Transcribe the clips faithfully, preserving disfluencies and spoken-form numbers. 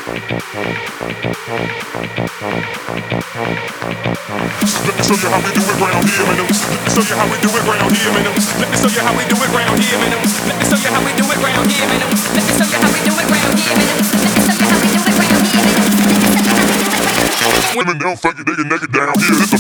Let me show you how we do it round here, man. Let me show you how we do it round here, man. Let me show you how we do it round here, man. Let me show you how we do it round here, man. Let me show you how we do it round here, man. Let me show you how we do it round here, man. Women don't fuck it, they get naked down here. It's a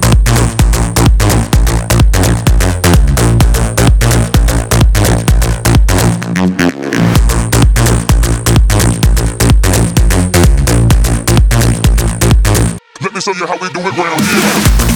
Let me show you how we do it round here.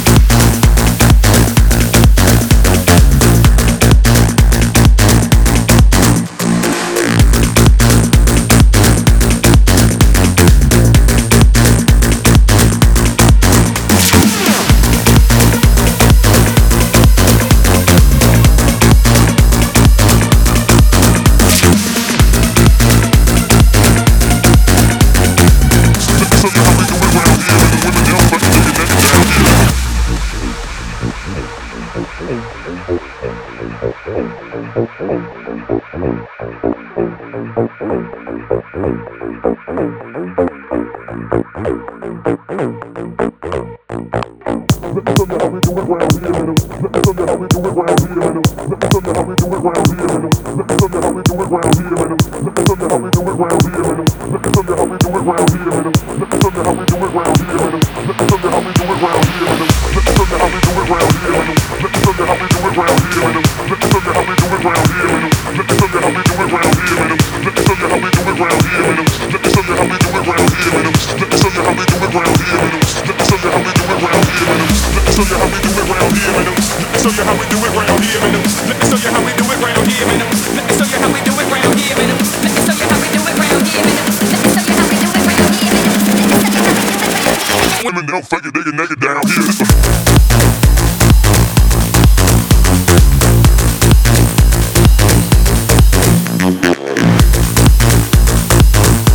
Women don't fuck it, they get naked down here.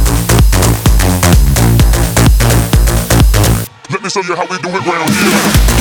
Let me show you how we do it round here.